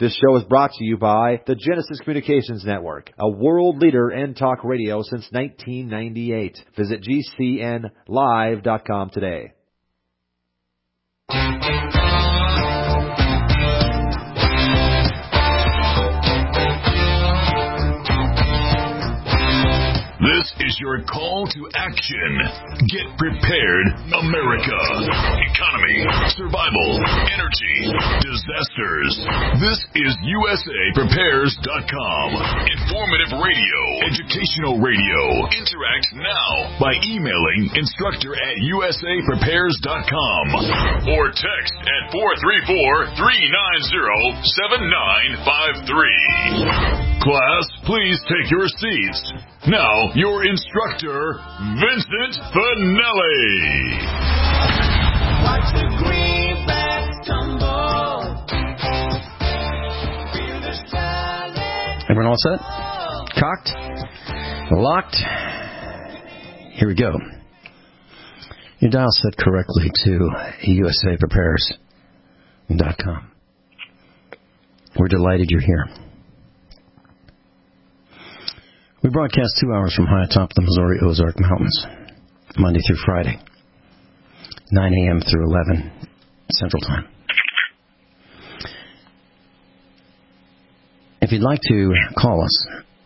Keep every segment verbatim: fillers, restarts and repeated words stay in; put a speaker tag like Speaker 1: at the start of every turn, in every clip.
Speaker 1: This show is brought to you by the Genesis Communications Network, a world leader in talk radio since nineteen ninety-eight. Visit G C N live dot com today.
Speaker 2: This is your call to action. Get prepared, America. Economy, survival, energy, disasters. This is U S A Prepares dot com. Informative radio, educational radio. Interact now by emailing instructor at U S A Prepares dot com or text at four three four, three nine zero, seven nine five three. Class, please take your seats. Now, your instructor, Vincent Finelli.
Speaker 3: Watch the greenback tumble. Feel the silence.
Speaker 4: Everyone all set? Cocked? Locked? Here we go. Your dial set correctly to U S A Prepares dot com. We're delighted you're here. We broadcast two hours from high atop the Missouri Ozark Mountains, Monday through Friday, nine a.m. through eleven Central Time. If you'd like to call us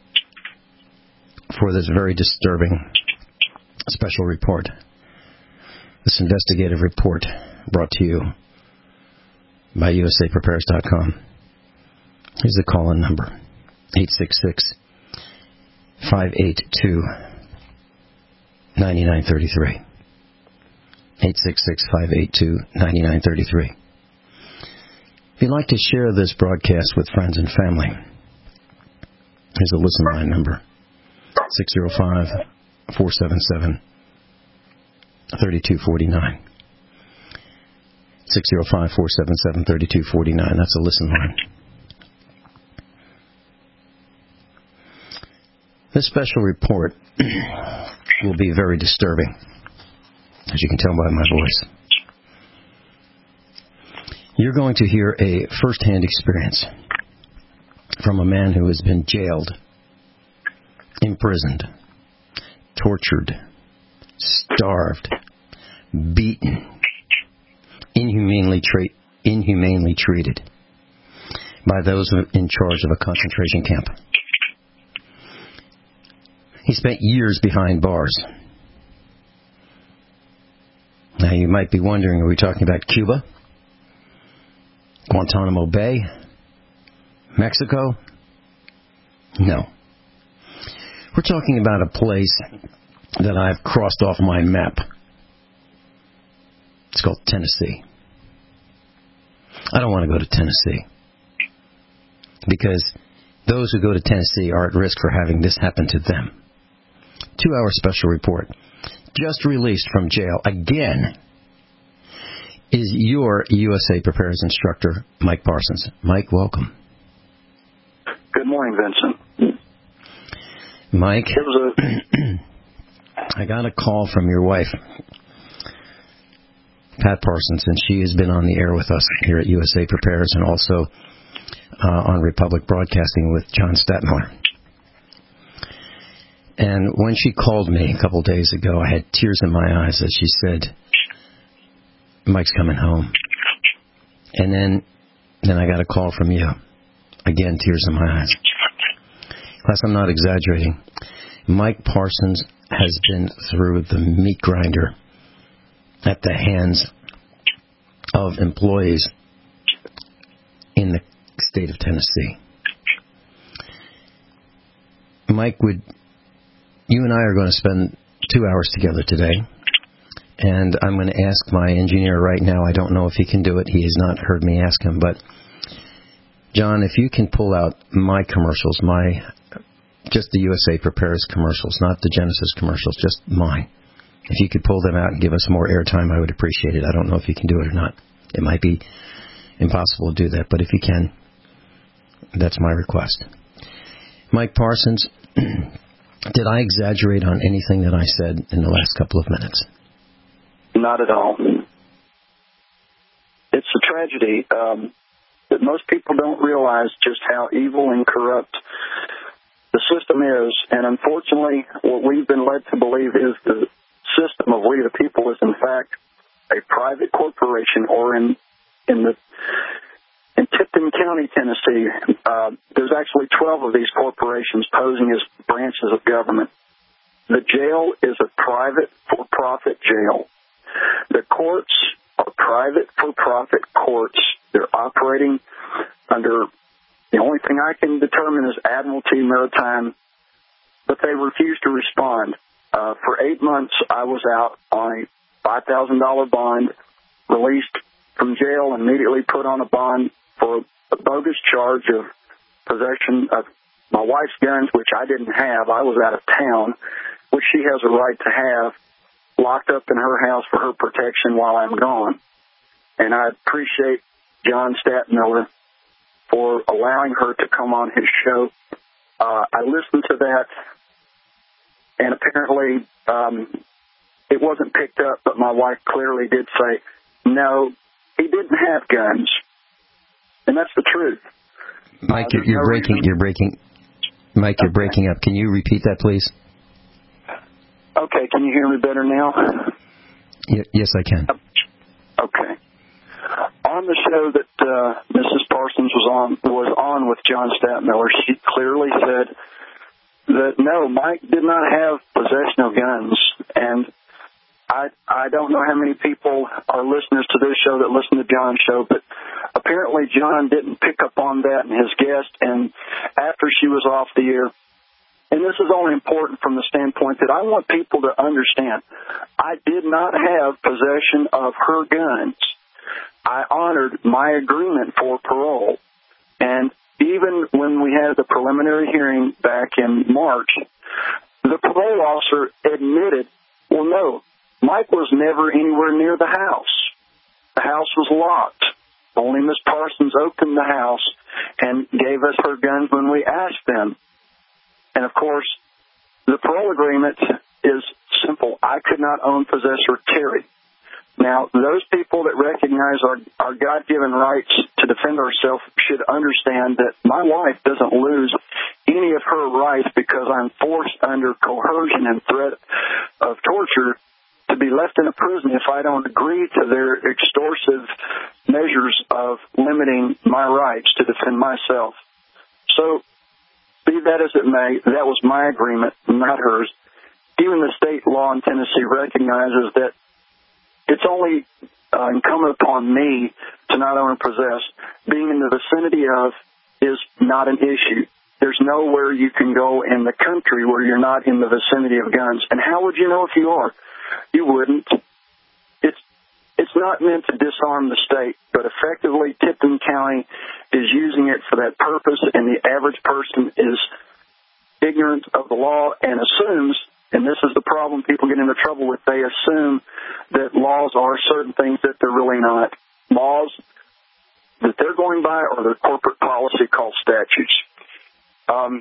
Speaker 4: for this very disturbing special report, this investigative report brought to you by U S A Prepares dot com, here's the call-in number, eight six six, five eight two, nine nine three three. eight six six, five eight two, nine nine three three. If you'd like to share this broadcast with friends and family, here's a listen line number, six zero five, four seven seven, three two four nine. six zero five, four seven seven, three two four nine. That's a listen line. This special report will be very disturbing, as you can tell by my voice. You're going to hear a first-hand experience from a man who has been jailed, imprisoned, tortured, starved, beaten, inhumanely, tra- inhumanely treated by those in charge of a concentration camp. He spent years behind bars. Now, you might be wondering, are we talking about Cuba? Guantanamo Bay? Mexico? No. We're talking about a place that I've crossed off my map. It's called Tennessee. I don't want to go to Tennessee, because those who go to Tennessee are at risk for having this happen to them. Two-hour special report, just released from jail again, is your U S A Prepares instructor, Mike Parsons. Mike, welcome.
Speaker 5: Good morning, Vincent.
Speaker 4: Mike,
Speaker 5: It was a...
Speaker 4: I got a call from your wife, Pat Parsons, and she has been on the air with us here at U S A Prepares and also uh, on Republic Broadcasting with John Stadtmiller. And when she called me a couple days ago, I had tears in my eyes as she said, Mike's coming home. And then then I got a call from you. Again, tears in my eyes. Plus, I'm not exaggerating. Mike Parsons has been through the meat grinder at the hands of employees in the state of Tennessee. Mike, would you and I are going to spend two hours together today, and I'm going to ask my engineer right now. I don't know if he can do it. He has not heard me ask him, but John, if you can pull out my commercials, my just the U S A Prepares commercials, not the Genesis commercials, just mine. If you could pull them out and give us more airtime, I would appreciate it. I don't know if you can do it or not. It might be impossible to do that, but if you can, that's my request. Mike Parsons, did I exaggerate on anything that I said in the last couple of minutes?
Speaker 5: Not at all. It's a tragedy. Um, that most people don't realize just how evil and corrupt the system is. And unfortunately, what we've been led to believe is the system of We the People is, in fact, a private corporation, or in in the in Tipton County, Tennessee, uh, there's actually twelve of these corporations posing as branches of government. The jail is a private for-profit jail. The courts are private for-profit courts. They're operating under, the only thing I can determine is Admiralty Maritime, but they refuse to respond. Uh, for eight months, I was out on a five thousand dollars bond, released from jail, and immediately put on a bond for a bogus charge of possession of my wife's guns, which I didn't have. I was out of town, which she has a right to have, locked up in her house for her protection while I'm gone. And I appreciate John Stadtmiller for allowing her to come on his show. Uh, I listened to that, and apparently um, it wasn't picked up, but my wife clearly did say, no, he didn't have guns. And that's the truth.
Speaker 4: Mike,
Speaker 5: uh,
Speaker 4: you're, you're
Speaker 5: no
Speaker 4: breaking,
Speaker 5: reason.
Speaker 4: you're breaking, Mike, you're
Speaker 5: Okay.
Speaker 4: breaking up. Can you repeat that, please?
Speaker 5: Okay, can you hear me better now?
Speaker 4: Y- yes, I can.
Speaker 5: Okay. On the show that uh, Missus Parsons was on was on with John Stadtmiller, she clearly said that no, Mike did not have possession of guns, and I I don't know how many people are listeners to this show that listen to John's show, but apparently John didn't pick up on that in his guest, and after she was off the air. And this is only important from the standpoint that I want people to understand. I did not have possession of her guns. I honored my agreement for parole. And even when we had the preliminary hearing back in March, the parole officer admitted, well, no, Mike was never anywhere near the house. The house was locked. Only Miss Parsons opened the house and gave us her guns when we asked them. And, of course, the parole agreement is simple. I could not own, possess, or carry. Now, those people that recognize our, our God-given rights to defend ourselves should understand that my wife doesn't lose any of her rights because I'm forced under coercion and threat of torture to be left in a prison if I don't agree to their extortive measures of limiting my rights to defend myself. So, be that as it may, that was my agreement, not hers. Even the state law in Tennessee recognizes that it's only uh, incumbent upon me to not own or possess. Being in the vicinity of is not an issue. There's nowhere you can go in the country where you're not in the vicinity of guns. And how would you know if you are? You wouldn't. It's it's not meant to disarm the state, but effectively Tipton County is using it for that purpose, and the average person is ignorant of the law and assumes, and this is the problem people get into trouble with, they assume that laws are certain things that they're really not. Laws that they're going by are their corporate policy called statutes. Um,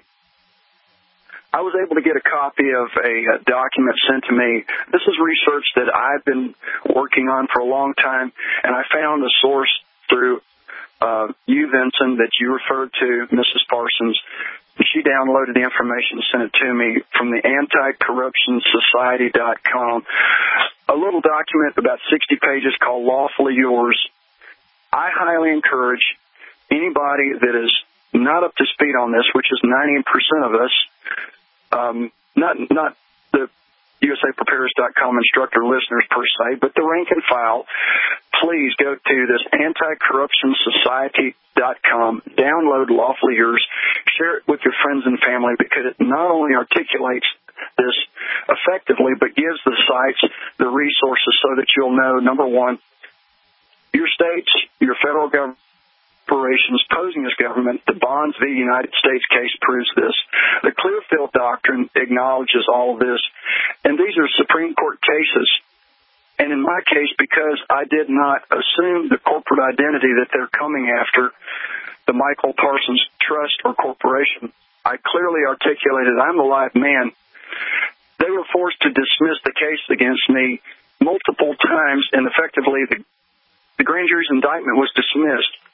Speaker 5: I was able to get a copy of a, a document sent to me. This is research that I've been working on for a long time, and I found the source through uh, you, Vincent, that you referred to, Missus Parsons. She downloaded the information and sent it to me from the anti corruption society dot com. A little document about sixty pages called Lawfully Yours. I highly encourage anybody that is not up to speed on this, which is ninety percent of us, um, not not the U S A Preparers dot com instructor listeners per se, but the rank and file, please go to this anti corruption society dot com, download Lawfully Yours, share it with your friends and family, because it not only articulates this effectively, but gives the sites the resources so that you'll know, number one, your states, your federal government, operations posing as government. The Bonds v. United States case proves this. The Clearfield Doctrine acknowledges all of this. And these are Supreme Court cases. And in my case, because I did not assume the corporate identity that they're coming after, the Michael Parsons Trust or Corporation, I clearly articulated I'm a live man. They were forced to dismiss the case against me multiple times, and effectively the, the grand jury's indictment was dismissed.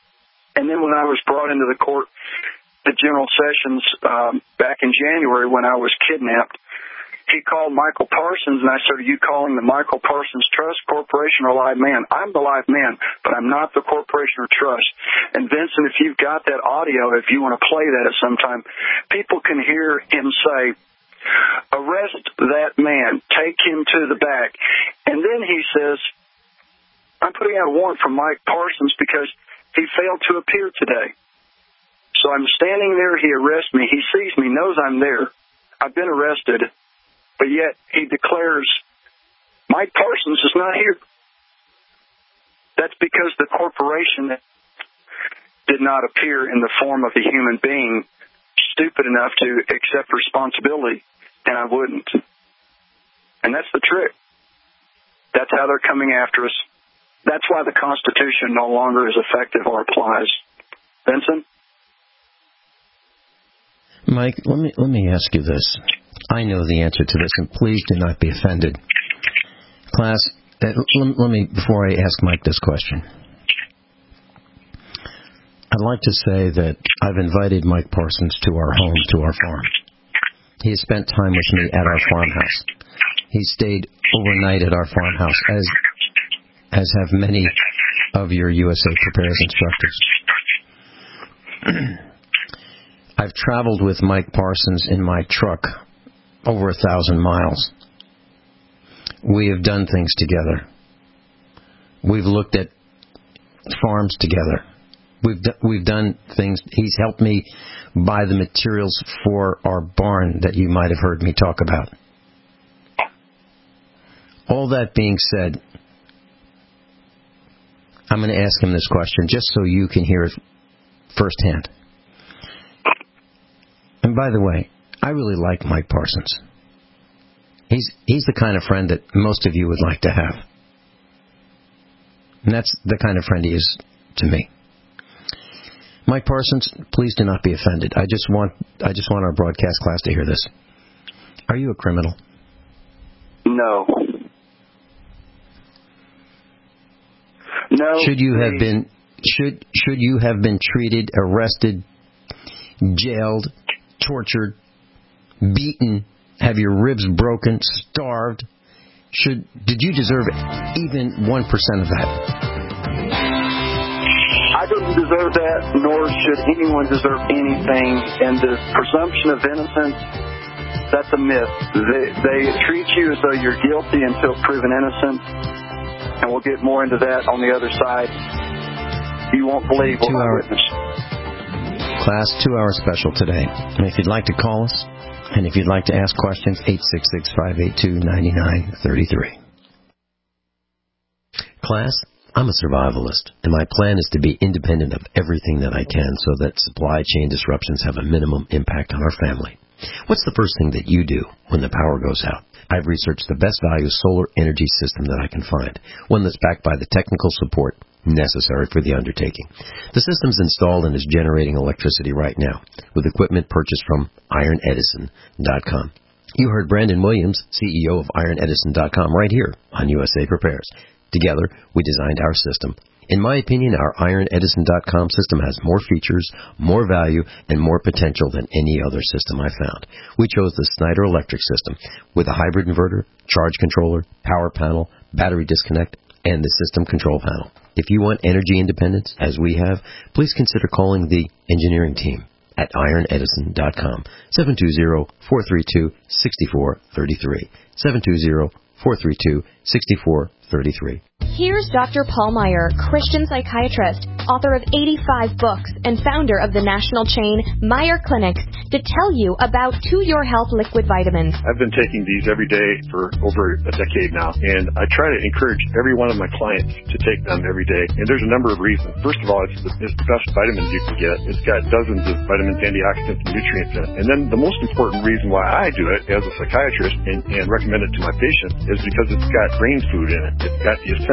Speaker 5: And then when I was brought into the court, the General Sessions, um, back in January when I was kidnapped, he called Michael Parsons, and I said, are you calling the Michael Parsons Trust Corporation or Live Man? I'm the Live Man, but I'm not the corporation or trust. And Vincent, if you've got that audio, if you want to play that at some time, people can hear him say, arrest that man, take him to the back. And then he says, I'm putting out a warrant for Mike Parsons because he failed to appear today. So I'm standing there, he arrests me, he sees me, knows I'm there. I've been arrested. But yet he declares, Mike Parsons is not here. That's because the corporation did not appear in the form of a human being stupid enough to accept responsibility, and I wouldn't. And that's the trick. That's how they're coming after us. That's why the Constitution no longer is effective or applies. Vincent?
Speaker 4: Mike, let me let me ask you this. I know the answer to this, and please do not be offended. Class, uh, let, let me, before I ask Mike this question, I'd like to say that I've invited Mike Parsons to our home, to our farm. He has spent time with me at our farmhouse. He stayed overnight at our farmhouse, as as have many of your U S A Prepares instructors. I've traveled with Mike Parsons in my truck over a thousand miles. We have done things together. We've looked at farms together. We've do, we've done things. He's helped me buy the materials for our barn that you might have heard me talk about. All that being said, I'm going to ask him this question just so you can hear it firsthand. And by the way, I really like Mike Parsons. He's he's the kind of friend that most of you would like to have. And that's the kind of friend he is to me. Mike Parsons, please do not be offended. I just want I just want our broadcast class to hear this. Are you a criminal?
Speaker 5: No. No.
Speaker 4: Should you have been should should you have been treated, arrested, jailed, tortured, beaten, have your ribs broken, starved? Should did you deserve even one percent of that?
Speaker 5: I didn't deserve that, nor should anyone deserve anything. And the presumption of innocence, that's a myth. They, they treat you as though you're guilty until proven innocent. And we'll get more into that on the other side. You won't believe what I witnessed.
Speaker 4: Class, two-hour special today. And if you'd like to call us, and if you'd like to ask questions, eight six six, five eight two, nine nine three three. Class, I'm a survivalist, and my plan is to be independent of everything that I can so that supply chain disruptions have a minimum impact on our family. What's the first thing that you do when the power goes out? I've researched the best value solar energy system that I can find, one that's backed by the technical support necessary for the undertaking. The system's installed and is generating electricity right now with equipment purchased from iron edison dot com. You heard Brandon Williams, C E O of iron edison dot com, right here on U S A Prepares. Together, we designed our system. In my opinion, our iron edison dot com system has more features, more value, and more potential than any other system I found. We chose the Snyder Electric system with a hybrid inverter, charge controller, power panel, battery disconnect, and the system control panel. If you want energy independence, as we have, please consider calling the engineering team at iron edison dot com, seven two zero, four three two, six four three three, seven two zero, four three two, six four three three.
Speaker 6: Here's Doctor Paul Meyer, Christian psychiatrist, author of eighty-five books, and founder of the national chain Meyer Clinics, to tell you about To Your Health liquid vitamins.
Speaker 7: I've been taking these every day for over a decade now, and I try to encourage every one of my clients to take them every day. And there's a number of reasons. First of all, it's the, it's the best vitamins you can get. It's got dozens of vitamins, antioxidants, and nutrients in it. And then the most important reason why I do it as a psychiatrist and, and recommend it to my patients is because it's got brain food in it. It's got the essential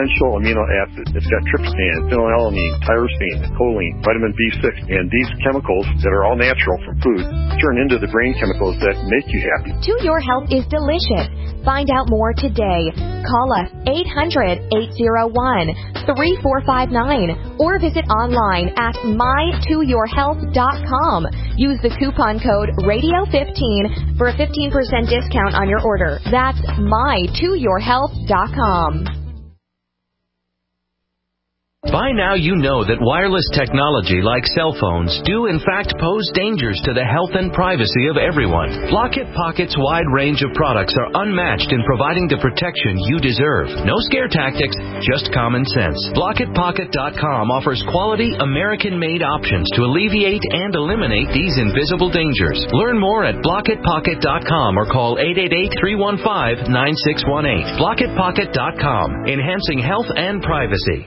Speaker 7: essential amino acid. It's got tryptophan, phenylalanine, tyrosine, choline, vitamin B six, and these chemicals that are all natural from food turn into the brain chemicals that make you happy.
Speaker 6: To Your Health is delicious. Find out more today. Call us eight hundred, eight oh one, three four five nine or visit online at my to your health dot com. Use the coupon code radio fifteen for a fifteen percent discount on your order. That's my to your health dot com.
Speaker 8: By now you know that wireless technology like cell phones do in fact pose dangers to the health and privacy of everyone. Blockit Pocket's wide range of products are unmatched in providing the protection you deserve. No scare tactics, just common sense. Blockit Pocket dot com offers quality American-made options to alleviate and eliminate these invisible dangers. Learn more at Blockit Pocket dot com or call eight eight eight, three one five, nine six one eight. Blockit Pocket dot com, enhancing health and privacy.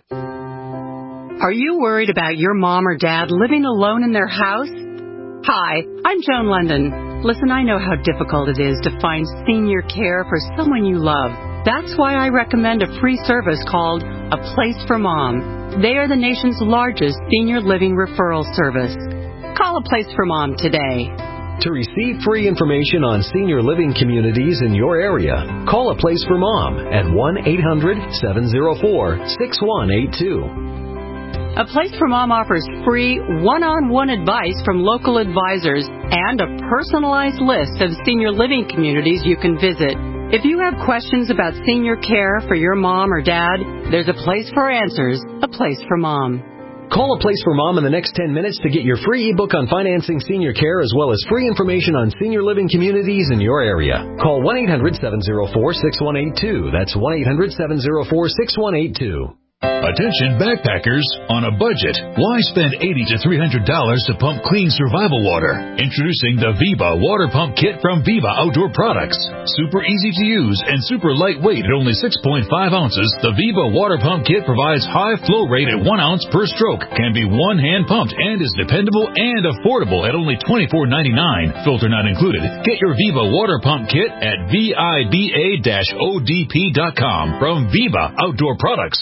Speaker 9: Are you worried about your mom or dad living alone in their house? Hi, I'm Joan London. Listen, I know how difficult it is to find senior care for someone you love. That's why I recommend a free service called A Place for Mom. They are the nation's largest senior living referral service. Call A Place for Mom today.
Speaker 10: To receive free information on senior living communities in your area, call A Place for Mom at one eight hundred, seven oh four, six one eight two.
Speaker 9: A Place for Mom offers free one-on-one advice from local advisors and a personalized list of senior living communities you can visit. If you have questions about senior care for your mom or dad, there's a place for answers, A Place for Mom.
Speaker 10: Call A Place for Mom in the next ten minutes to get your free ebook on financing senior care as well as free information on senior living communities in your area. Call one eight hundred, seven oh four, six one eight two. That's one eight hundred, seven oh four, six one eight two.
Speaker 2: Attention backpackers on a budget. Why spend eighty to three hundred dollars to pump clean survival water? Introducing the Viva Water Pump Kit from Viva Outdoor Products. Super easy to use and super lightweight at only six point five ounces, the Viva Water Pump Kit provides high flow rate at one ounce per stroke, can be one hand pumped, and is dependable and affordable at only twenty-four ninety-nine. Filter not included. Get your Viva Water Pump Kit at viba dash O D P dot com from Viva Outdoor Products.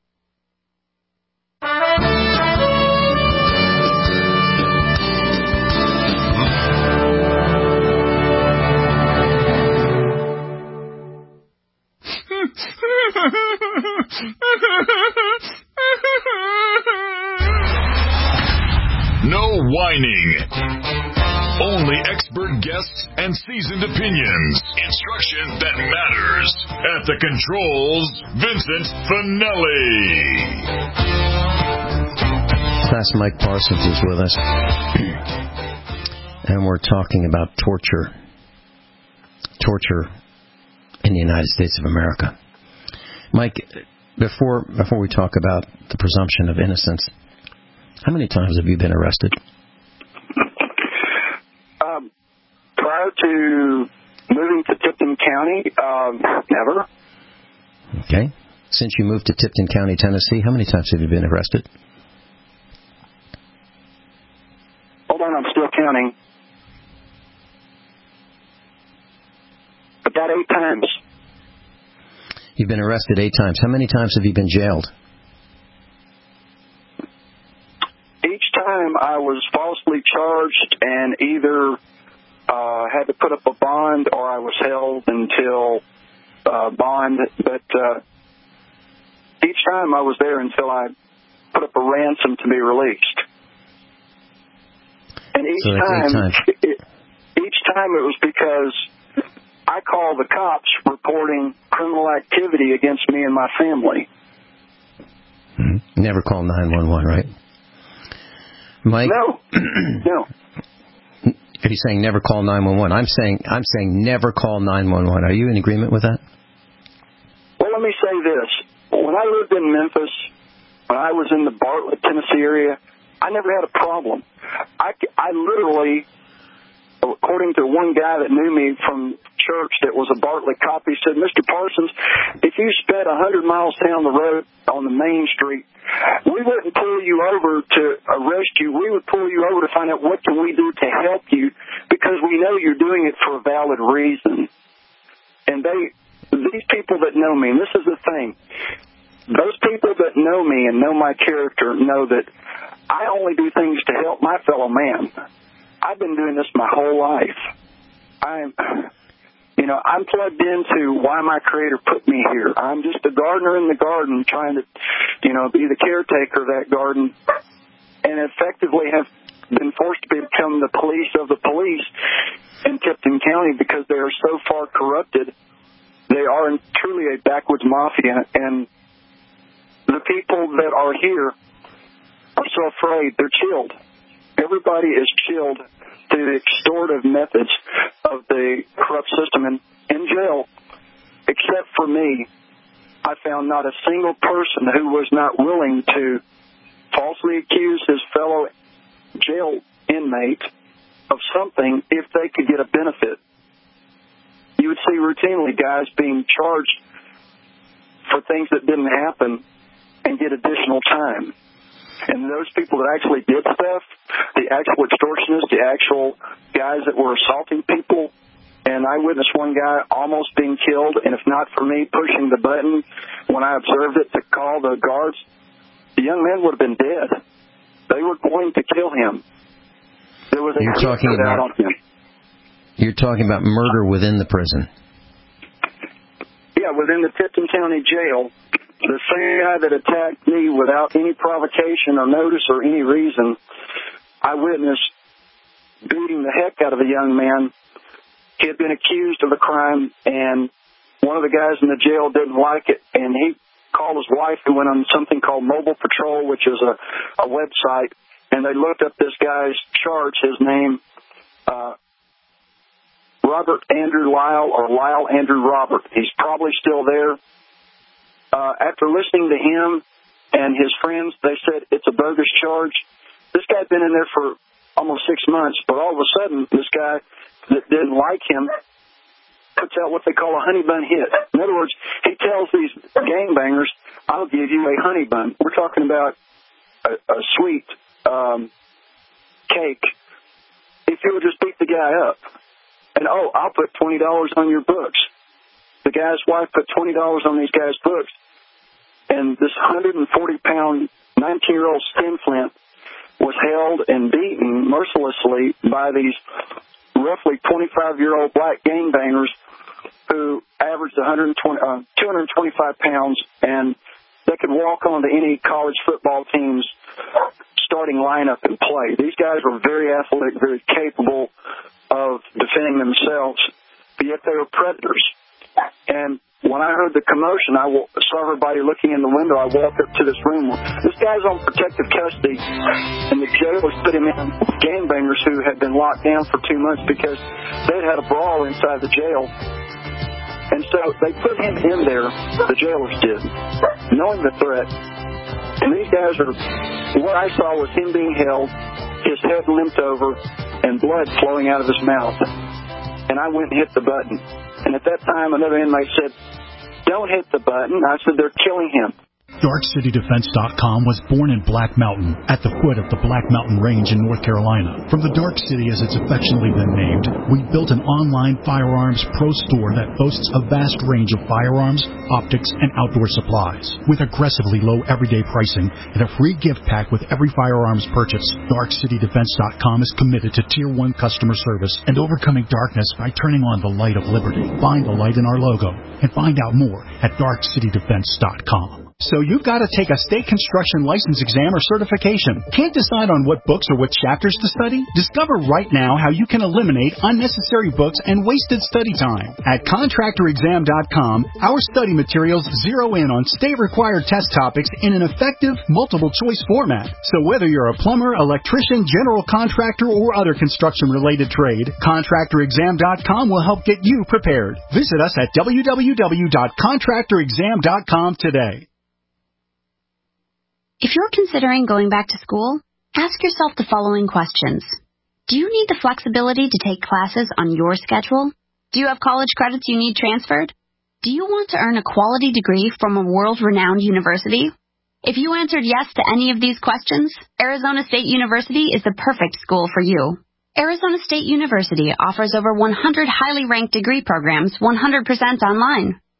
Speaker 2: No whining. Only expert guests and seasoned opinions. Instruction that matters. At the controls, Vincent Finelli.
Speaker 4: Class Mike Parsons is with us. And we're talking about torture. Torture in the United States of America. Mike, before before we talk about the presumption of innocence, how many times have you been arrested?
Speaker 5: Um, prior to moving to Tipton County, um, never.
Speaker 4: Okay. Since you moved to Tipton County, Tennessee, how many times have you been arrested?
Speaker 5: Hold on, I'm still counting. About eight times.
Speaker 4: You've been arrested eight times. How many times have you been jailed?
Speaker 5: Each time I was falsely charged and either uh, had to put up a bond or I was held until uh, bond. But uh, each time I was there until I put up a ransom to be released. And each
Speaker 4: so that's
Speaker 5: time,
Speaker 4: eight times.
Speaker 5: it, each time it was because I called the cops reporting criminal activity against me and my family.
Speaker 4: Mm-hmm. Never call nine one one, right? Mike?
Speaker 5: No. No.
Speaker 4: Are you saying never call nine one one? I'm saying I'm saying never call nine one one. Are you in agreement with that?
Speaker 5: Well, let me say this. When I lived in Memphis, when I was in the Bartlett, Tennessee area, I never had a problem. I, I literally, according to one guy that knew me from church that was a Bartlett cop, he said, Mister Parsons, if you sped one hundred miles down the road on the main street, we wouldn't pull you over to arrest you. We would pull you over to find out what can we do to help you because we know you're doing it for a valid reason. And they, these people that know me, and this is the thing, those people that know me and know my character know that I only do things to help my fellow man. I've been doing this my whole life. I'm, you know, I'm plugged into why my Creator put me here. I'm just a gardener in the garden trying to, you know, be the caretaker of that garden, and effectively have been forced to become the police of the police in Tipton County because they are so far corrupted. They are truly a backwoods mafia, and the people that are here are so afraid. They're chilled. Everybody is chilled to the extortive methods of the corrupt system. And in jail, except for me, I found not a single person who was not willing to falsely accuse his fellow jail inmate of something if they could get a benefit. You would see routinely guys being charged for things that didn't happen and get additional time. And those people that actually did stuff, the actual extortionists, the actual guys that were assaulting people, and I witnessed one guy almost being killed, and if not for me pushing the button when I observed it to call the guards, the young man would have been dead. They were going to kill him. There was a
Speaker 4: you're talking about
Speaker 5: on him.
Speaker 4: You're talking about murder within the prison.
Speaker 5: Yeah, within the Tipton County Jail. The same guy that attacked me without any provocation or notice or any reason, I witnessed beating the heck out of a young man. He had been accused of a crime, and one of the guys in the jail didn't like it, and he called his wife, who went on something called Mobile Patrol, which is a, a website, and they looked up this guy's charge, his name, uh, Robert Andrew Lyle, or Lyle Andrew Robert. He's probably still there. Uh, after listening to him and his friends, they said it's a bogus charge. This guy had been in there for almost six months, but all of a sudden, this guy that didn't like him puts out what they call a honey bun hit. In other words, he tells these gangbangers, I'll give you a honey bun. We're talking about a, a sweet um, cake if you would just beat the guy up. And, oh, I'll put twenty dollars on your books. The guy's wife put twenty dollars on these guys' books, and this one hundred forty pound nineteen-year-old skinflint was held and beaten mercilessly by these roughly twenty-five-year-old black gangbangers who averaged one hundred twenty, uh, two hundred twenty-five pounds, and they could walk onto any college football team's starting lineup and play. These guys were very athletic, very capable of defending themselves, but yet they were predators. And when I heard the commotion, I saw everybody looking in the window. I walked up to this room. This guy's on protective custody, and the jailers put him in with gangbangers who had been locked down for two months because they'd had a brawl inside the jail. And so they put him in there, the jailers did, knowing the threat. And these guys are, what I saw was him being held, his head limped over, and blood flowing out of his mouth. And I went and hit the button. And at that time, another inmate said, don't hit the button. I said, they're killing him.
Speaker 11: Dark City Defense dot com was born in Black Mountain, at the foot of the Black Mountain Range in North Carolina. From the Dark City, as it's affectionately been named, we built an online firearms pro store that boasts a vast range of firearms, optics, and outdoor supplies. With aggressively low everyday pricing and a free gift pack with every firearms purchase, Dark City Defense dot com is committed to Tier one customer service and overcoming darkness by turning on the light of liberty. Find the light in our logo and find out more at Dark City Defense dot com. So you've got to take a state construction license exam or certification. Can't decide on what books or what chapters to study? Discover right now how you can eliminate unnecessary books and wasted study time. At Contractor Exam dot com, our study materials zero in on state-required test topics in an effective, multiple-choice format. So whether you're a plumber, electrician, general contractor, or other construction-related trade, Contractor Exam dot com will help get you prepared. Visit us at w w w dot contractor exam dot com today.
Speaker 12: If you're considering going back to school, ask yourself the following questions. Do you need the flexibility to take classes on your schedule? Do you have college credits you need transferred? Do you want to earn a quality degree from a world-renowned university? If you answered yes to any of these questions, Arizona State University is the perfect school for you. Arizona State University offers over one hundred highly ranked degree programs one hundred percent online.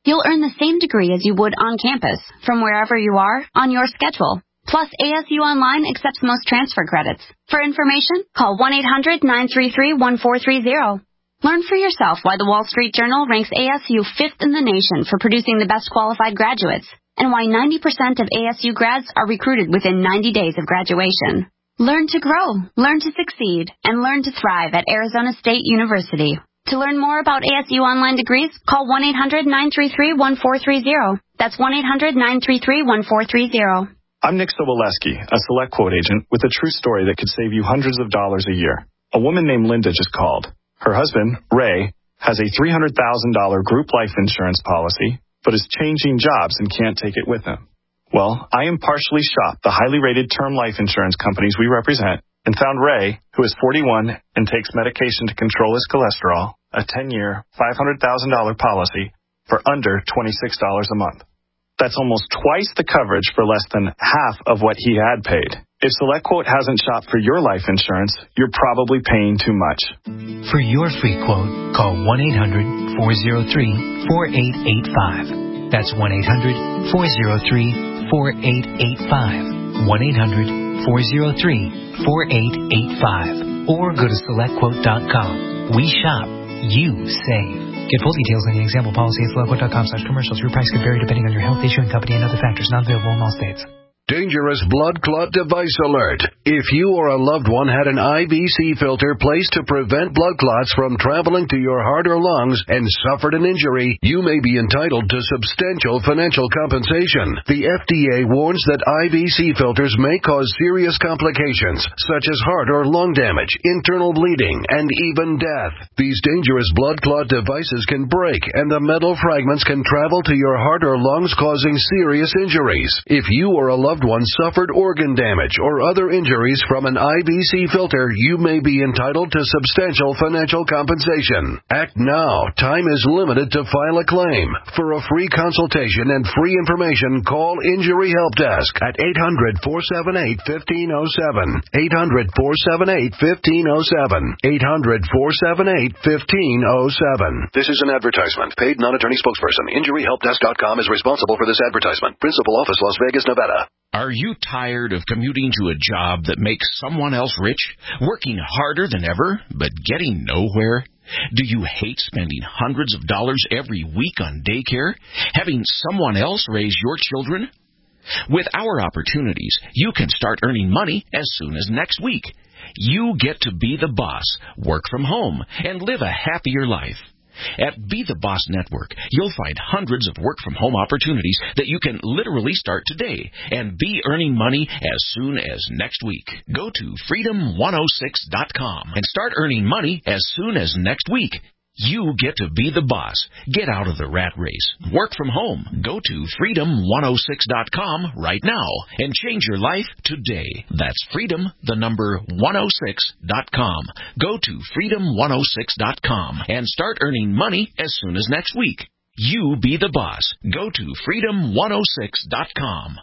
Speaker 12: You'll earn the same degree as you would on campus, from wherever you are, on your schedule. Plus, A S U Online accepts most transfer credits. For information, call one eight hundred nine three three one four three zero. Learn for yourself why the Wall Street Journal ranks A S U fifth in the nation for producing the best qualified graduates, and why ninety percent of A S U grads are recruited within ninety days of graduation. Learn to grow, learn to succeed, and learn to thrive at Arizona State University. To learn more about A S U Online degrees, call one eight hundred nine three three one four three zero. That's one eight hundred nine three three one four three zero.
Speaker 13: I'm Nick Soboleski, a Select Quote agent with a true story that could save you hundreds of dollars a year. A woman named Linda just called. Her husband, Ray, has a three hundred thousand dollars group life insurance policy, but is changing jobs and can't take it with him. Well, I impartially shopped the highly rated term life insurance companies we represent and found Ray, who is forty-one and takes medication to control his cholesterol, a ten-year, five hundred thousand dollars policy for under twenty-six dollars a month. That's almost twice the coverage for less than half of what he had paid. If SelectQuote hasn't shopped for your life insurance, you're probably paying too much.
Speaker 14: For your free quote, call one eight hundred four oh three four eight eight five. That's one eight hundred four oh three four eight eight five. one eight hundred four oh three four eight eight five. Or go to select quote dot com. We shop, you save. Get full details on the example policy at select quote dot com slash commercials. Your price could vary depending on your health, issuing company, and other factors. Not available in all states.
Speaker 15: Dangerous blood clot device alert. If you or a loved one had an I V C filter placed to prevent blood clots from traveling to your heart or lungs and suffered an injury, you may be entitled to substantial financial compensation. The F D A warns that I V C filters may cause serious complications, such as heart or lung damage, internal bleeding, and even death. These dangerous blood clot devices can break, and the metal fragments can travel to your heart or lungs, causing serious injuries. If you or a loved one suffered organ damage or other injuries from an I V C filter, you may be entitled to substantial financial compensation. Act now. Time is limited to file a claim. For a free consultation and free information, call Injury Help Desk at eight hundred four seven eight one five zero seven. eight hundred four seven eight one five zero seven. eight hundred four seven eight one five zero seven.
Speaker 16: This is an advertisement. Paid non-attorney spokesperson. Injury Help Desk dot com is responsible for this advertisement. Principal office, Las Vegas, Nevada.
Speaker 17: Are you tired of commuting to a job that makes someone else rich, working harder than ever, but getting nowhere? Do you hate spending hundreds of dollars every week on daycare, having someone else raise your children? With our opportunities, you can start earning money as soon as next week. You get to be the boss, work from home, and live a happier life. At Be the Boss Network, you'll find hundreds of work-from-home opportunities that you can literally start today and be earning money as soon as next week. Go to freedom one oh six dot com and start earning money as soon as next week. You get to be the boss. Get out of the rat race. Work from home. Go to freedom one oh six dot com right now and change your life today. That's freedom, the number one oh six dot com. Go to freedom one oh six dot com and start earning money as soon as next week. You be the boss. Go to freedom one oh six dot com.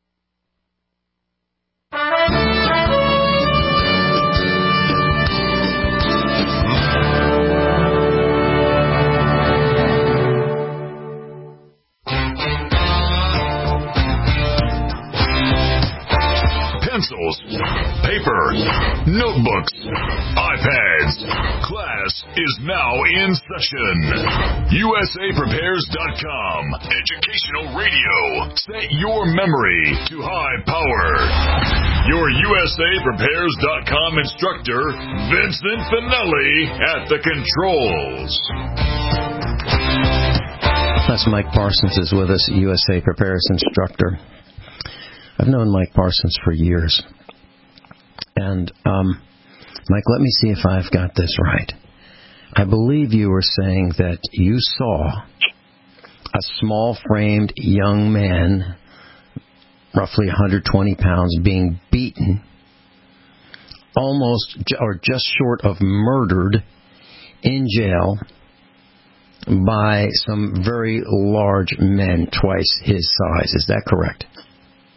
Speaker 2: Pencils, paper, notebooks, iPads. Class is now in session. U S A Prepares dot com. Educational radio. Set your memory to high power. Your U S A Prepares dot com instructor, Vincent Finelli, at the controls.
Speaker 4: That's Mike Parsons is with us, U S A Prepares instructor. I've known Mike Parsons for years. And, um, Mike, let me see if I've got this right. I believe you were saying that you saw a small-framed young man, roughly one hundred twenty pounds, being beaten, almost or just short of murdered, in jail by some very large men, twice his size. Is that correct?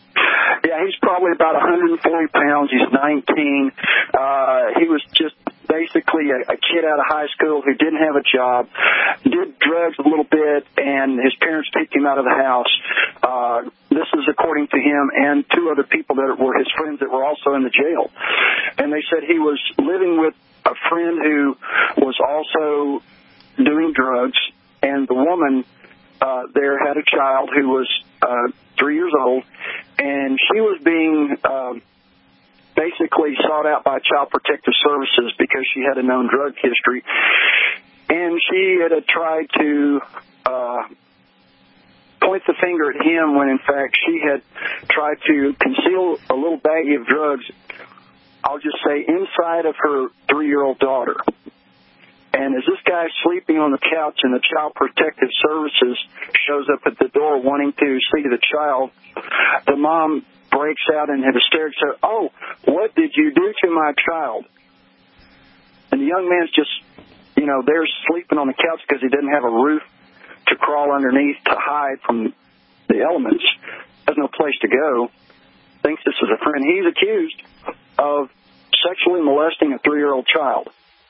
Speaker 5: Yeah, he's probably about one hundred forty pounds. He's nineteen. Uh, he was just, basically a, a kid out of high school who didn't have a job, did drugs a little bit, and his parents kicked him out of the house. Uh, this is according to him and two other people that were his friends that were also in the jail. And they said he was living with a friend who was also doing drugs, and the woman uh, there had a child who was uh, three years old, and she was being uh, basically sought out by Child Protective Services because she had a known drug history. And she had uh, tried to uh, point the finger at him when, in fact, she had tried to conceal a little baggie of drugs, I'll just say, inside of her three-year-old daughter. And as this guy is sleeping on the couch and the Child Protective Services shows up at the door wanting to see the child, the mom breaks out in hysterics and says, "Oh, what did you do to my child?" And the young man's just, you know, there sleeping on the couch because he didn't have a roof to crawl underneath to hide from the elements. Has no place to go. Thinks this is a friend. He's accused of sexually molesting a three-year-old child.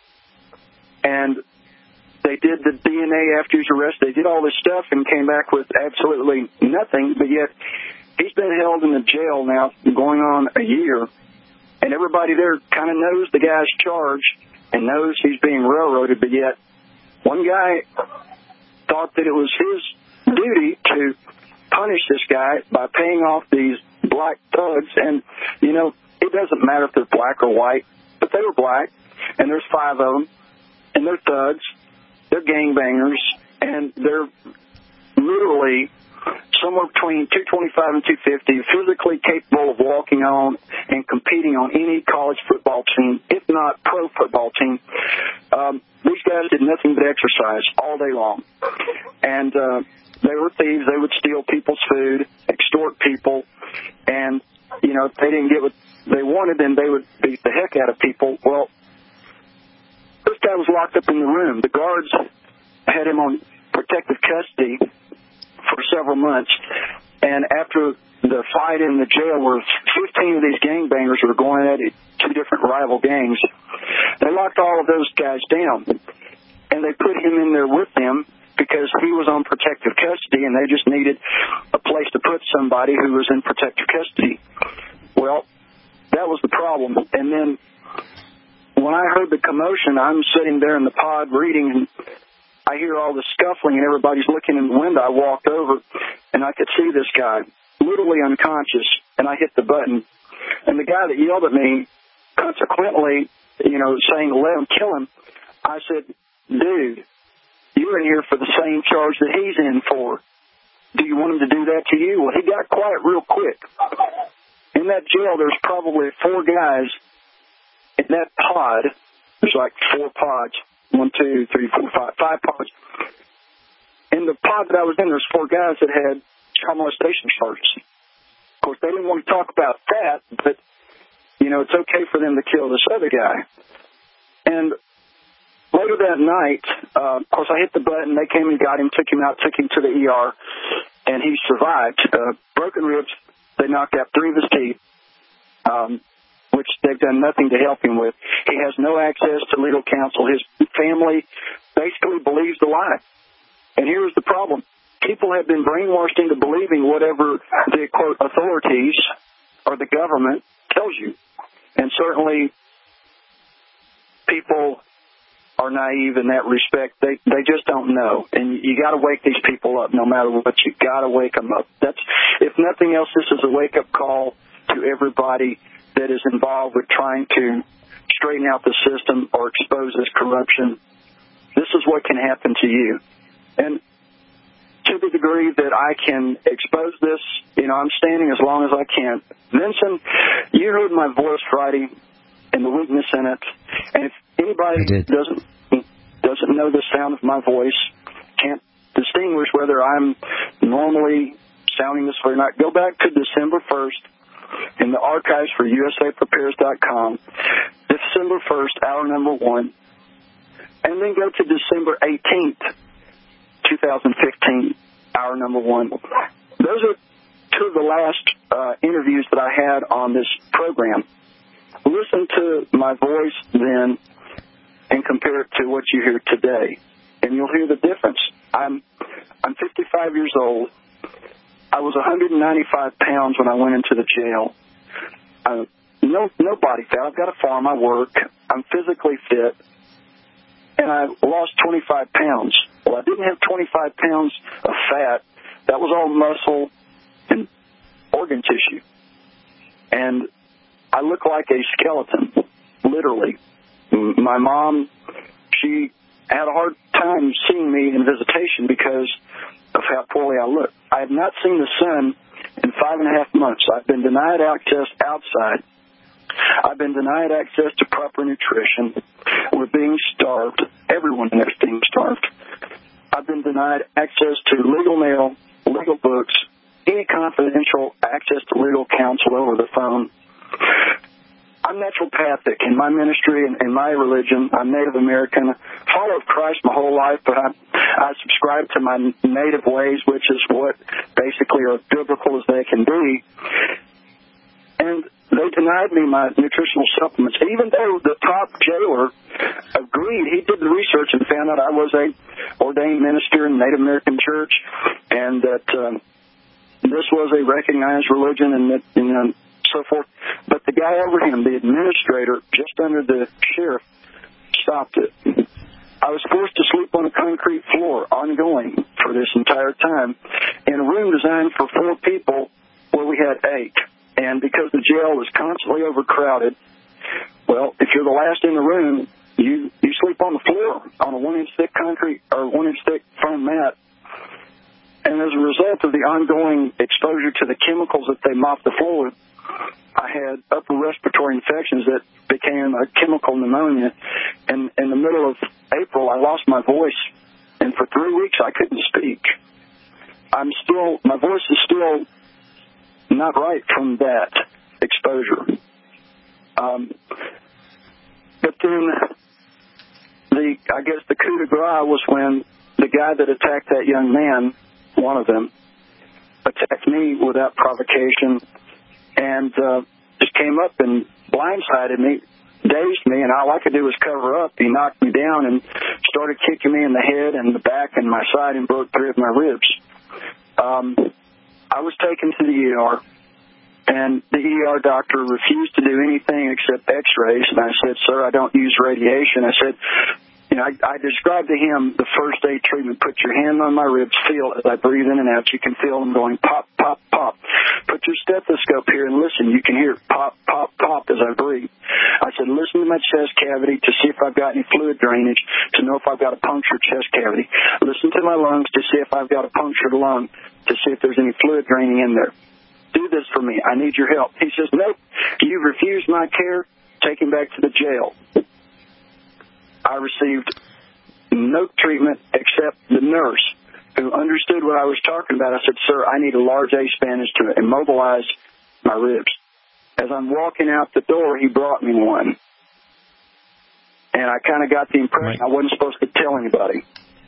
Speaker 5: And they did the D N A after he was arrested. They did all this stuff and came back with absolutely nothing, but yet he's been held in the jail now going on a year, and everybody there kind of knows the guy's charged and knows he's being railroaded, but yet one guy thought that it was his duty to punish this guy by paying off these black thugs, and, you know, it doesn't matter if they're black or white, but they were black, and there's five of them, and they're thugs, they're gangbangers, and they're literally somewhere between two twenty-five and two fifty, physically capable of walking on and competing on any college football team, if not pro football team. Um, these guys did nothing but exercise all day long. And uh, they were thieves. They would steal people's food, extort people, and, you know, if they didn't get what they wanted, then they would beat the heck out of people. Well, this guy was locked up in the room. The guards had him on protective custody for several months, and after the fight in the jail where fifteen of these gangbangers were going at it, two different rival gangs, they locked all of those guys down, and they put him in there with them because he was on protective custody, and they just needed a place to put somebody who was in protective custody. Well, that was the problem. And then when I heard the commotion, I'm sitting there in the pod reading, and I hear all the scuffling, and everybody's looking in the window. I walked over, and I could see this guy, literally unconscious, and I hit the button. And the guy that yelled at me, consequently, you know, saying, "Let him kill him," I said, "Dude, you're in here for the same charge that he's in for. Do you want him to do that to you?" Well, he got quiet real quick. In that jail, there's probably four guys in that pod. There's like four pods. One, two, three, four, five. Five pods. In the pod that I was in, there's four guys that had child molestation charges. Of course, they didn't want to talk about that, but, you know, it's okay for them to kill this other guy. And later that night, uh, of course, I hit the button. They came and got him, took him out, took him to the E R, and he survived. Uh, broken ribs. They knocked out three of his teeth, um, which they've done nothing to help him with. He has no access to legal counsel. His family basically believes the lie. And here's the problem. People have been brainwashed into believing whatever the, quote, authorities or the government tells you. And certainly people are naive in that respect. They they just don't know. And you got to wake these people up no matter what. You got to wake them up. That's, if nothing else, this is a wake-up call to everybody that is involved with trying to straighten out the system or expose this corruption. This is what can happen to you. And to the degree that I can expose this, you know, I'm standing as long as I can. Vincent, you heard my voice Friday and the weakness in it. And if anybody doesn't doesn't know the sound of my voice, can't distinguish whether I'm normally sounding this way or not, go back to December first in the archives for U S A prepares dot com, December first, hour number one, and then go to December eighteenth, twenty fifteen, hour number one. Those are two of the last uh, interviews that I had on this program. Listen to my voice then and compare it to what you hear today, and you'll hear the difference. I'm I'm fifty-five years old. I was one hundred ninety-five pounds when I went into the jail. Uh, no, no body fat. I've got a farm. I work. I'm physically fit, and I lost twenty-five pounds. Well, I didn't have twenty-five pounds of fat. That was all muscle and organ tissue. And I look like a skeleton, literally. My mom, she had a hard time seeing me in visitation because of how poorly I look. I have not seen the sun in five and a half months. I've been denied access outside. I've been denied access to proper nutrition. We're being starved. Everyone there is being starved. I've been denied access to legal mail, legal books, any confidential access to legal counsel over the phone. I'm naturopathic in my ministry and in my religion. I'm Native American, followed Christ my whole life, but I, I subscribe to my native ways, which is what basically are biblical as they can be. And they denied me my nutritional supplements, even though the top jailer agreed. He did the research and found out I was a ordained minister in Native American church, and that um, this was a recognized religion, and that, you know, so forth. But the guy over him, the administrator, just under the sheriff, stopped it. I was forced to sleep on a concrete floor, ongoing for this entire time, in a room designed for four people where we had eight. And because the jail was constantly overcrowded, well, if you're the last in the room, you, you sleep on the floor on a one-inch thick concrete or one-inch thick foam mat. And as a result of the ongoing exposure to the chemicals that they mopped the floor with, I had upper respiratory infections that became a chemical pneumonia. And in the middle of April, I lost my voice. And for three weeks, I couldn't speak. I'm still, my voice is still not right from that exposure. Um, but then the, I guess the coup de grace was when the guy that attacked that young man, one of them, attacked me without provocation and uh, just came up and blindsided me, dazed me, and all I could do was cover up. He knocked me down and started kicking me in the head and the back and my side and broke three of my ribs. Um, I was taken to the E R, and the E R doctor refused to do anything except x-rays. And I said, sir, I don't use radiation. I said, you know, I, I described to him the first aid treatment. Put your hand on my ribs, feel as I breathe in and out. You can feel them going pop, pop, pop. Put your stethoscope here and listen. You can hear pop, pop, pop as I breathe. I said, listen to my chest cavity to see if I've got any fluid drainage, to know if I've got a punctured chest cavity. Listen to my lungs to see if I've got a punctured lung, to see if there's any fluid draining in there. Do this for me. I need your help. He says, nope, you refused my care. Take him back to the jail. I received no treatment except the nurse who understood what I was talking about. I said, sir, I need a large ace bandage to immobilize my ribs. As I'm walking out the door, he brought me one. And I kind of got the impression Mike. I wasn't supposed to tell anybody.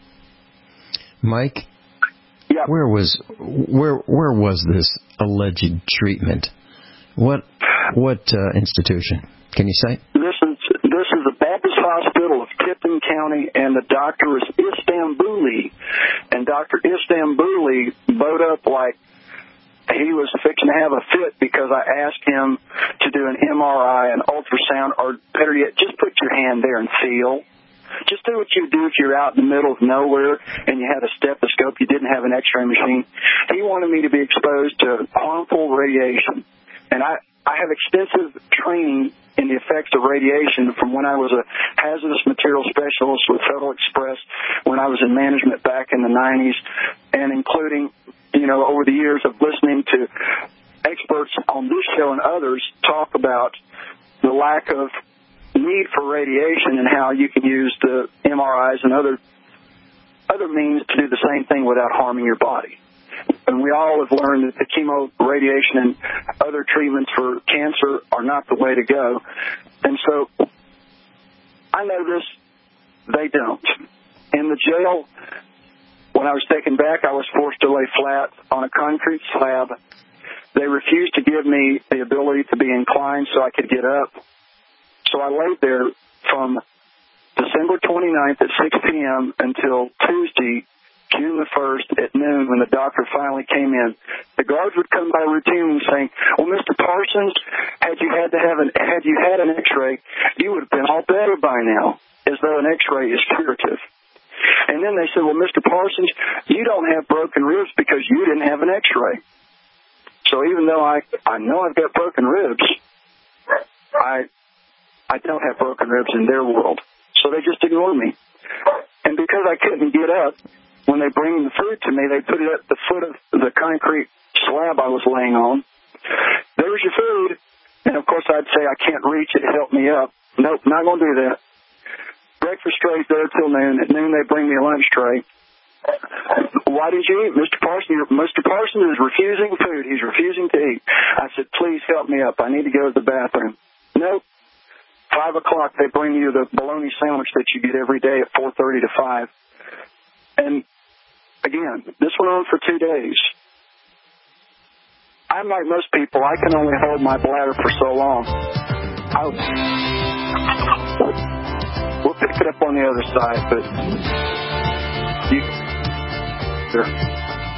Speaker 4: Mike?
Speaker 5: Yeah.
Speaker 4: Where was where where was this alleged treatment? What what uh, institution? Can you say?
Speaker 5: This is this is the Baptist Hospital of Tipton County, and the doctor is Istanbuli. And Doctor Istanbuli bowed up like he was fixing to have a fit because I asked him to do an M R I, an ultrasound, or better yet, just put your hand there and feel. Just do what you do if you're out in the middle of nowhere and you had a stethoscope, you didn't have an x-ray machine. He wanted me to be exposed to harmful radiation. And I, I have extensive training in the effects of radiation from when I was a hazardous material specialist with Federal Express, when I was in management back in the nineties, and including, you know, over the years of listening to experts on this show and others talk about the lack of need for radiation and how you can use the M R Is and other other means to do the same thing without harming your body. And we all have learned that the chemo, radiation, and other treatments for cancer are not the way to go. And so I know this, they don't. In the jail, when I was taken back, I was forced to lay flat on a concrete slab. They refused to give me the ability to be inclined so I could get up. So I laid there from December twenty-ninth at six p.m. until Tuesday, June the first at noon when the doctor finally came in. The guards would come by routinely saying, well, Mister Parsons, had you had to have an, had you had an x-ray, you would have been all better by now, as though an x-ray is curative. And then they said, well, Mister Parsons, you don't have broken ribs because you didn't have an x-ray. So even though I, I know I've got broken ribs, I, I don't have broken ribs in their world. So they just ignored me. And because I couldn't get up, when they bring the food to me, they put it at the foot of the concrete slab I was laying on. There's your food. And, of course, I'd say I can't reach it. Help me up. Nope, not going to do that. Breakfast tray's there till noon. At noon, they bring me a lunch tray. Why did you eat? Mister Parsons, Mister Parsons is refusing food. He's refusing to eat. I said, please help me up. I need to go to the bathroom. Nope. Five o'clock, they bring you the bologna sandwich that you get every day at four thirty to five. And again, this went on for two days. I'm like most people. I can only hold my bladder for so long. I'll, we'll pick it up on the other side, but you, sure.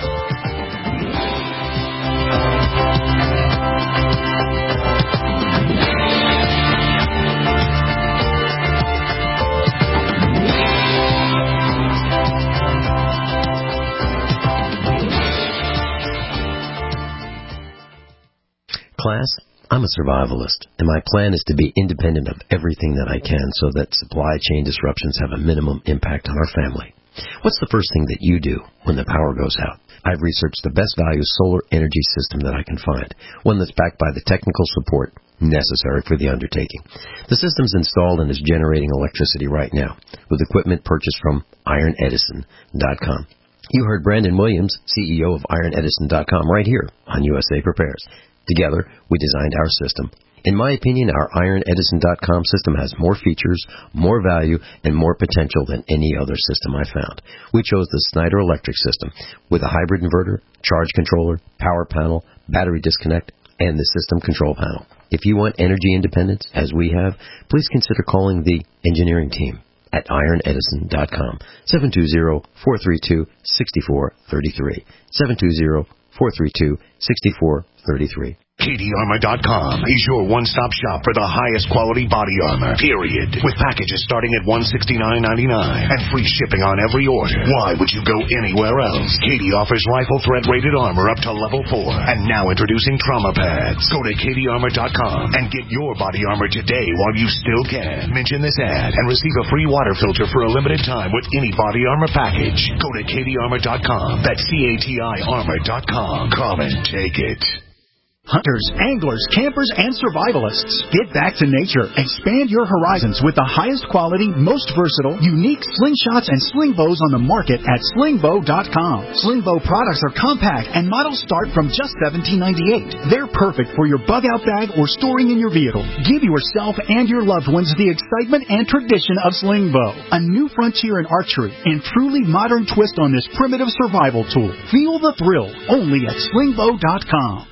Speaker 4: Class, I'm a survivalist, and my plan is to be independent of everything that I can so that supply chain disruptions have a minimum impact on our family. What's the first thing that you do when the power goes out? I've researched the best value solar energy system that I can find, one that's backed by the technical support necessary for the undertaking. The system's installed and is generating electricity right now, with equipment purchased from iron edison dot com. You heard Brandon Williams, C E O of iron edison dot com, right here on U S A Prepares. Together, we designed our system. In my opinion, our iron edison dot com system has more features, more value, and more potential than any other system I found. We chose the Snyder Electric system with a hybrid inverter, charge controller, power panel, battery disconnect, and the system control panel. If you want energy independence, as we have, please consider calling the engineering team at iron edison dot com, seven two zero, four three two, six four three three, seven two zero, four three two, six four three three.
Speaker 15: Katie Armor dot com is your one-stop shop for the highest quality body armor, period. With packages starting at one hundred sixty-nine ninety-nine and free shipping on every order. Why would you go anywhere else? Katie offers rifle threat-rated armor up to level four. And now introducing trauma pads. Go to Katie Armor dot com and get your body armor today while you still can. Mention this ad and receive a free water filter for a limited time with any body armor package. Go to Katie Armor dot com. That's C A T I Armor dot com. Come and take it.
Speaker 11: Hunters, anglers, campers, and survivalists. Get back to nature. Expand your horizons with the highest quality, most versatile, unique slingshots and sling bows on the market at sling bow dot com. Sling bow products are compact and models start from just seventeen ninety-eight. They're perfect for your bug-out bag or storing in your vehicle. Give yourself and your loved ones the excitement and tradition of sling bow. A new frontier in archery and truly modern twist on this primitive survival tool. Feel the thrill only at sling bow dot com.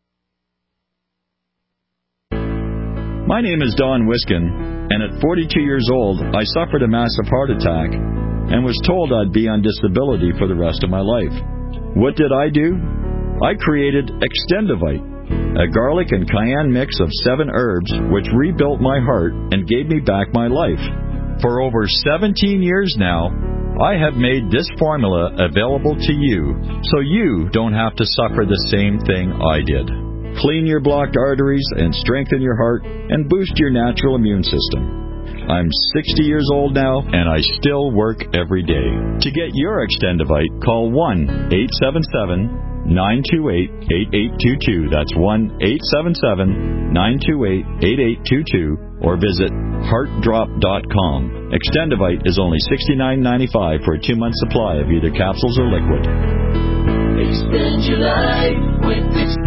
Speaker 18: My name is Don Wiskin, and at forty-two years old, I suffered a massive heart attack and was told I'd be on disability for the rest of my life. What did I do? I created Extendivite, a garlic and cayenne mix of seven herbs which rebuilt my heart and gave me back my life. For over seventeen years now, I have made this formula available to you so you don't have to suffer the same thing I did. Clean your blocked arteries and strengthen your heart and boost your natural immune system. I'm sixty years old now, and I still work every day. To get your Extendivite, call one eight seven seven, nine two eight, eight eight two two. That's one eight seven seven, nine two eight, eight eight two two, or visit heart drop dot com. Extendivite is only sixty-nine ninety-five for a two-month supply of either capsules or liquid.
Speaker 3: Extend your life with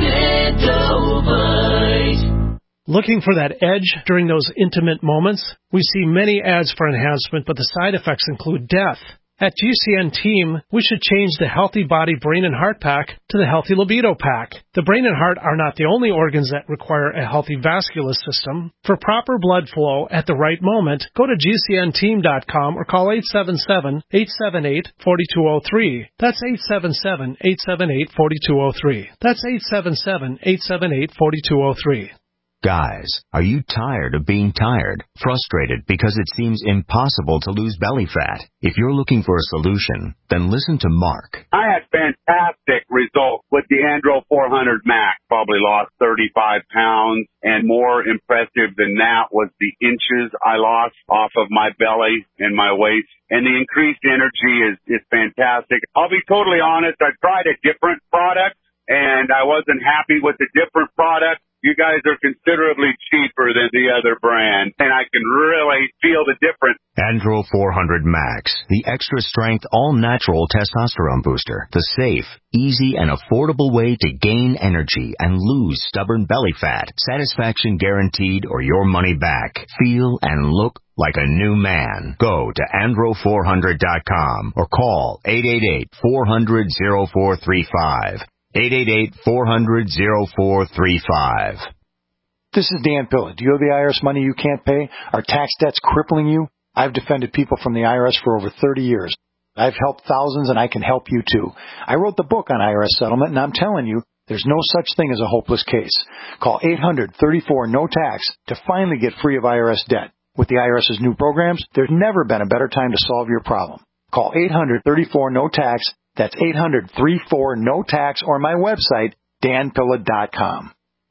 Speaker 3: Extendivite.
Speaker 19: Looking for that edge during those intimate moments? We see many ads for enhancement, but the side effects include death. At G C N Team, we should change the Healthy Body, Brain, and Heart Pack to the Healthy Libido Pack. The brain and heart are not the only organs that require a healthy vascular system. For proper blood flow at the right moment, go to G C N team dot com or call eight seven seven, eight seven eight, four two zero three. That's eight seven seven, eight seven eight, four two zero three. That's eight seven seven, eight seven eight, four two zero three.
Speaker 20: Guys, are you tired of being tired? Frustrated because it seems impossible to lose belly fat? If you're looking for a solution, then listen to Mark.
Speaker 21: I had fantastic results with the Andro four hundred Max. Probably lost thirty-five pounds, and more impressive than that was the inches I lost off of my belly and my waist. And the increased energy is, is fantastic. I'll be totally honest, I tried a different product, and I wasn't happy with the different product. You guys are considerably cheaper than the other brand, and I can really feel the difference.
Speaker 20: Andro four hundred Max, the extra-strength, all-natural testosterone booster. The safe, easy, and affordable way to gain energy and lose stubborn belly fat. Satisfaction guaranteed or your money back. Feel and look like a new man. Go to andro four hundred dot com or call eight eight eight, four hundred, oh four three five. eight eight eight, four hundred, oh four three five.
Speaker 22: This is Dan Pilla. Do you owe the I R S money you can't pay? Are tax debts crippling you? I've defended people from the I R S for over thirty years. I've helped thousands, and I can help you too. I wrote the book on I R S settlement, and I'm telling you, there's no such thing as a hopeless case. Call eight hundred, thirty-four, no tax to finally get free of I R S debt. With the IRS's new programs, there's never been a better time to solve your problem. Call eight hundred, thirty-four, no tax. That's eight hundred, thirty-four, no tax, or my website, dan pilla dot com.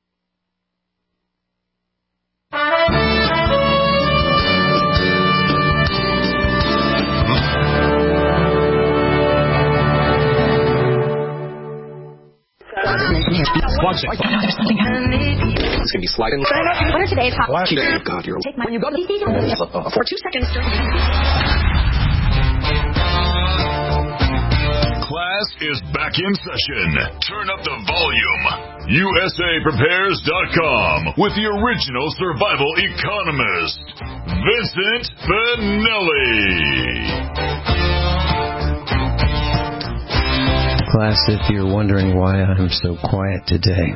Speaker 23: One second. It's going to be sliding.
Speaker 24: What are today's hot?
Speaker 23: Oh, God, you're...
Speaker 24: Take my... When you go to the... For two seconds during...
Speaker 2: Class is back in session. Turn up the volume. U S A prepares dot com with the original survival economist, Vincent Finelli.
Speaker 4: Class, if you're wondering why I'm so quiet today,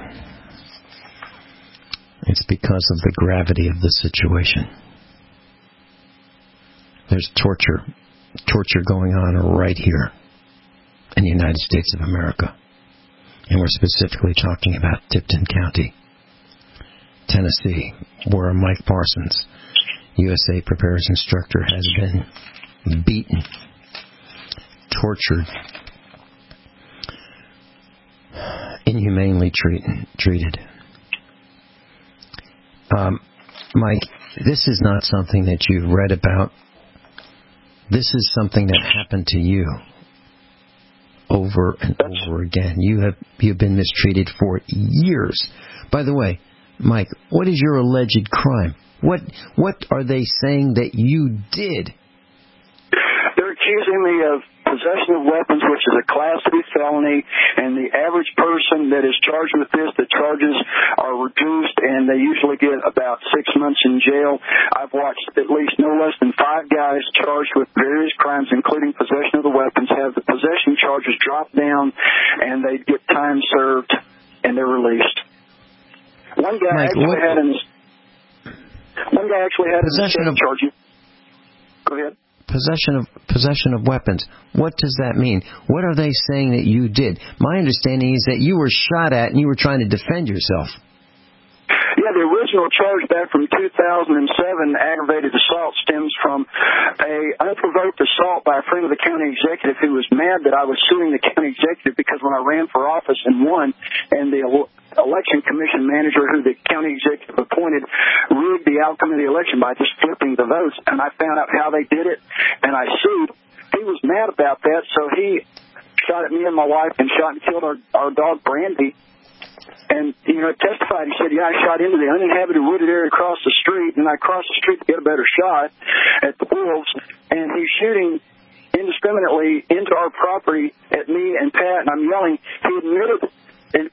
Speaker 4: it's because of the gravity of the situation. There's torture, torture going on right here in the United States of America. And we're specifically talking about Tipton County, Tennessee, where Mike Parsons, U S A Prepares instructor, has been beaten, tortured, inhumanely treat, treated. Um, Mike, this is not something that you've read about. This is something that happened to you over and over again. You have you've been mistreated for years. By the way, Mike, what is your alleged crime? What what are they saying that you did?
Speaker 5: They're accusing me of possession of weapons, which is a Class three felony, and the average person that is charged with this, the charges are reduced, and they usually get about six months in jail. I've watched at least no less than five guys charged with various crimes, including possession of the weapons, have the possession charges dropped down, and they get time served, and they're released. One guy Mike, actually what? had an one guy actually had
Speaker 4: possession
Speaker 5: an of charge. Go ahead.
Speaker 4: Possession of possession of weapons. What does that mean? What are they saying that you did? My understanding is that you were shot at and you were trying to defend yourself.
Speaker 5: Yeah, the original charge back from two thousand seven, aggravated assault, stems from a unprovoked assault by a friend of the county executive who was mad that I was suing the county executive because when I ran for office and won, and the election commission manager who the county executive appointed rigged the outcome of the election by just flipping the votes, and I found out how they did it, and I sued. He was mad about that, so he shot at me and my wife and shot and killed our, our dog, Brandy. And, you know, testified, he said, yeah, I shot into the uninhabited wooded area across the street, and I crossed the street to get a better shot at the wolves, and he's shooting indiscriminately into our property at me and Pat, and I'm yelling. He admitted, and if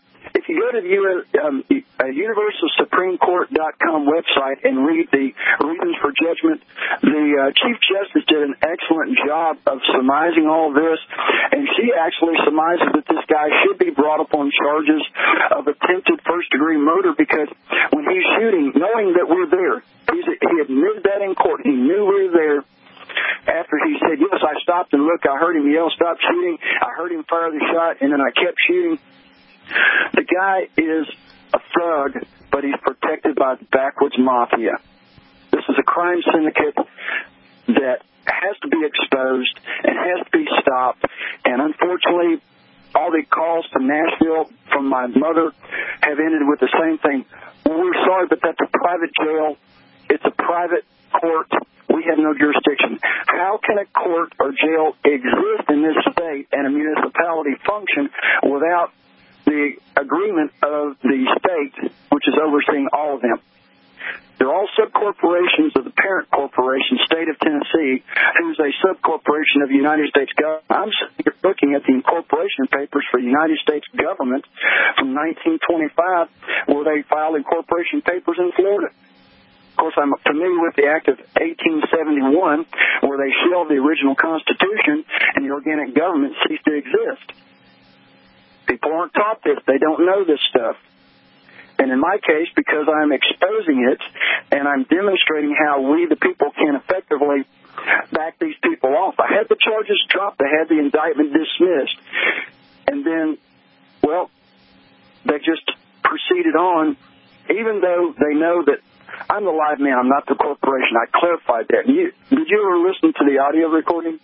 Speaker 5: if you go to the U S, um, uh, universal supreme court dot com website and read the reasons for judgment, the uh, Chief Justice did an excellent job of surmising all this, and she actually surmises that this guy should be brought up on charges of attempted first-degree murder because when he's shooting, knowing that we're there, he's, he admitted that in court. He knew we were there. After he said, yes, I stopped and looked, I heard him yell, stop shooting. I heard him fire the shot, and then I kept shooting. The guy is a thug, but he's protected by the backwoods mafia. This is a crime syndicate that has to be exposed and has to be stopped. And unfortunately, all the calls to Nashville from my mother have ended with the same thing. Well, we're sorry, but that's a private jail. It's a private court. We have no jurisdiction. How can a court or jail exist in this state and a municipality function without the agreement of the state, which is overseeing all of them? They're all subcorporations of the parent corporation, State of Tennessee, who's a subcorporation of the United States government. I'm looking at the incorporation papers for the United States government from nineteen twenty-five, where they filed incorporation papers in Florida. Of course, I'm familiar with the Act of eighteen seventy-one, where they shelved the original Constitution and the organic government ceased to exist. People aren't taught this. They don't know this stuff. And in my case, because I'm exposing it and I'm demonstrating how we, the people, can effectively back these people off. I had the charges dropped. I had the indictment dismissed. And then, well, they just proceeded on, even though they know that I'm the live man. I'm not the corporation. I clarified that. You, did you ever listen to the audio recording?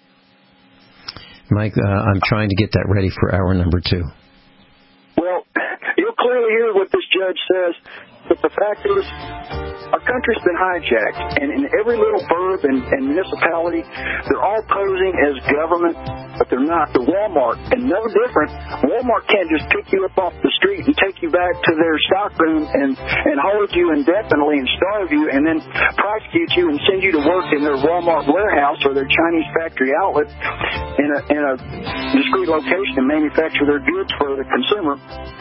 Speaker 4: Mike, uh, I'm trying to get that ready for hour number two.
Speaker 5: Well, you'll clearly hear what this judge says, but the fact is, our country's been hijacked, and in every little burb and, and municipality, they're all posing as government, but they're not. They're Walmart, and no different. Walmart can't just pick you up off the street and take you back to their stockroom and, and hold you indefinitely and starve you and then prosecute you and send you to work in their Walmart warehouse or their Chinese factory outlet in a, in a discrete location and manufacture their goods for the consumer.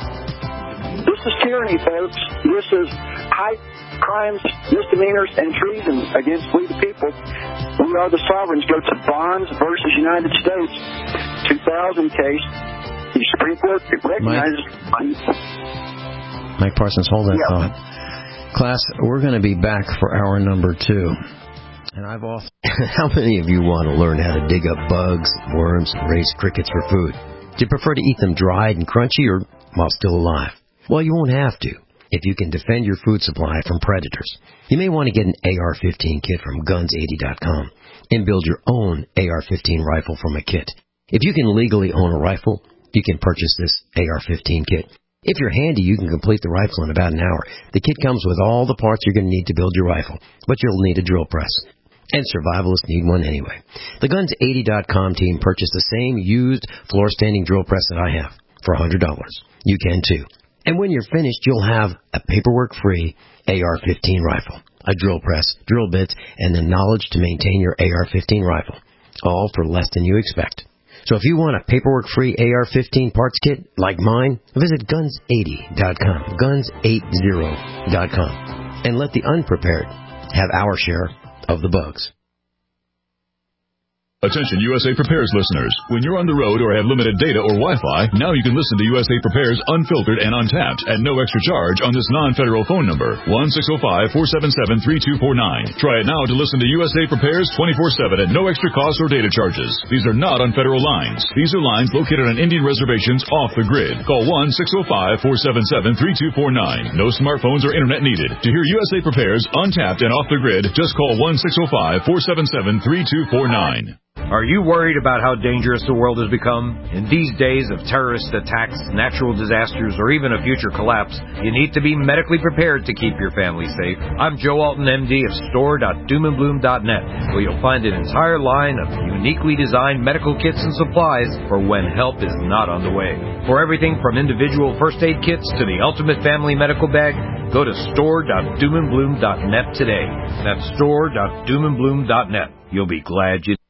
Speaker 5: This is tyranny, folks. This is high crimes, misdemeanors, and treason against we the people. We are the sovereigns. Go to Bonds versus United States, two thousand case. The Supreme Court recognizes.
Speaker 4: Mike, Mike Parsons, hold that
Speaker 5: yeah.
Speaker 4: thought. Class, we're going to be back for hour number two. And I've often.
Speaker 1: How many of you want to learn how to dig up bugs, worms, and raise crickets for food? Do you prefer to eat them dried and crunchy or while still alive? Well, you won't have to if you can defend your food supply from predators. You may want to get an A R fifteen kit from guns eighty dot com and build your own A R fifteen rifle from a kit. If you can legally own a rifle, you can purchase this A R fifteen kit. If you're handy, you can complete the rifle in about an hour. The kit comes with all the parts you're going to need to build your rifle, but you'll need a drill press. And survivalists need one anyway. The guns eighty dot com team purchased the same used floor-standing drill press that I have for one hundred dollars. You can too. And when you're finished, you'll have a paperwork-free A R fifteen rifle, a drill press, drill bits, and the knowledge to maintain your A R fifteen rifle, all for less than you expect. So if you want a paperwork-free A R fifteen parts kit like mine, visit guns eighty dot com, guns eighty dot com, and let the unprepared have our share of the bugs.
Speaker 2: Attention U S A Prepares listeners. When you're on the road or have limited data or Wi-Fi, now you can listen to U S A Prepares unfiltered and untapped at no extra charge on this non-federal phone number, one six zero five, four seven seven, three two four nine. Try it now to listen to U S A Prepares twenty-four seven at no extra cost or data charges. These are not on federal lines. These are lines located on Indian reservations off the grid. Call one six zero five, four seven seven, three two four nine. No smartphones or internet needed. To hear U S A Prepares untapped and off the grid, just call one six zero five, four seven seven, three two four nine.
Speaker 6: Are you worried about how dangerous the world has become? In these days of terrorist attacks, natural disasters, or even a future collapse, you need to be medically prepared to keep your family safe. I'm Joe Alton, M D of store dot doom and bloom dot net, where you'll find an entire line of uniquely designed medical kits and supplies for when help is not on the way. For everything from individual first aid kits to the ultimate family medical bag, go to store dot doom and bloom dot net today. That's store dot doom and bloom dot net. You'll be glad you